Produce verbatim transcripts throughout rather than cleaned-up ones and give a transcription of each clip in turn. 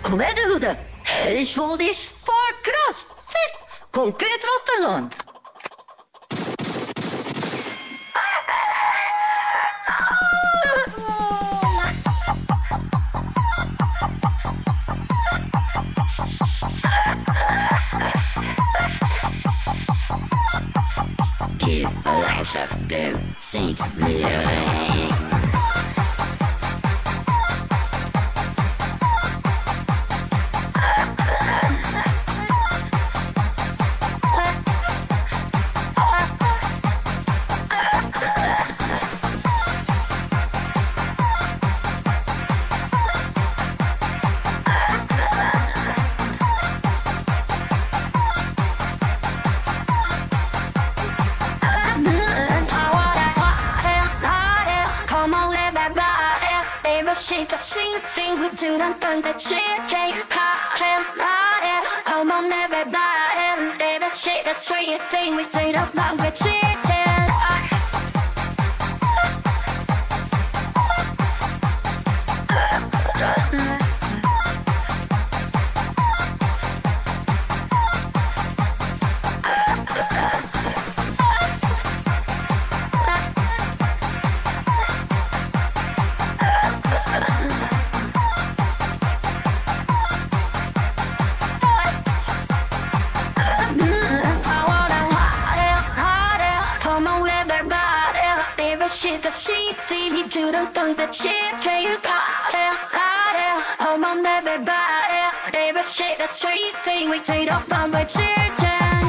Come dude, ich will dich voll krass. Sick, guck it runterlassen. Give a life of the saints living. Shake a sweet thing we do not turn the chicken party. Come on everybody, baby, shake a sweet thing we do not turn the chicken. Shit, the sheets, see me do the thing that shit, say you got it, got it. Come on, everybody, baby, shake the streets, thing we take up on my chicken.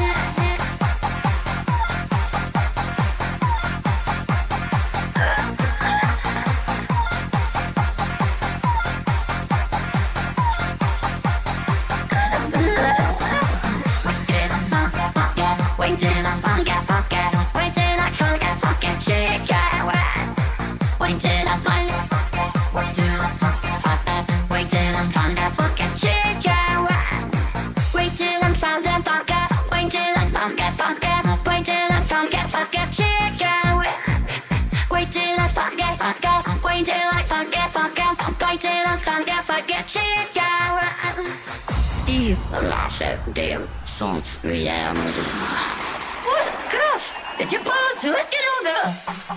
Wait till I forget, forget. Wait till I forget, forget chicken. Wait till I find it. Wait till I forget. Wait till I forget, forget chicken. Wait till I forget, forget. Wait till I forget, forget. Wait till I forget, forget chicken. Wait till I forget, forget. Wait till I forget, forget. Wait till I forget, forget chicken. Die laatste deel soms reality. What gosh, did you pull to it? Get over.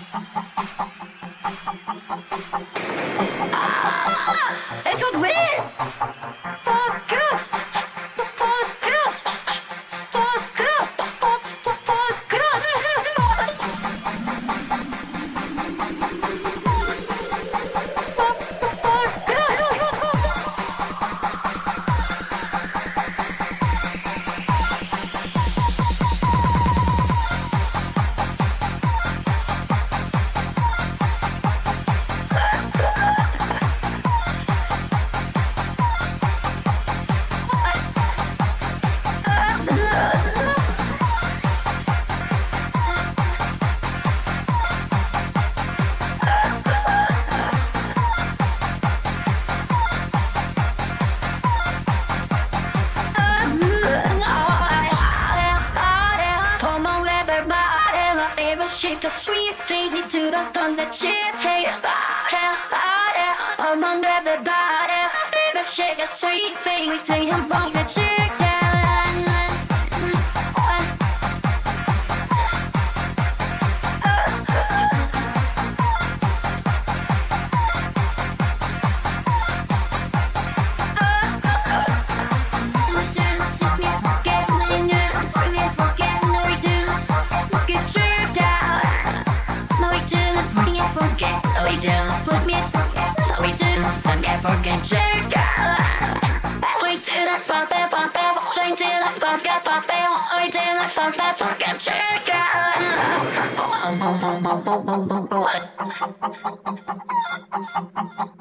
Ah, it was weird. For gosh, the toes gosh, toes gosh, toes gosh. Shake a sweet thing to the thumb that shit. Hey, body, body, among everybody. Baby, shake a sweet thing we take among the chicken. We do, put me, we do, don't get forget chicken. We do that for the bump, we do that for the bump, we do that for the fucking chicken.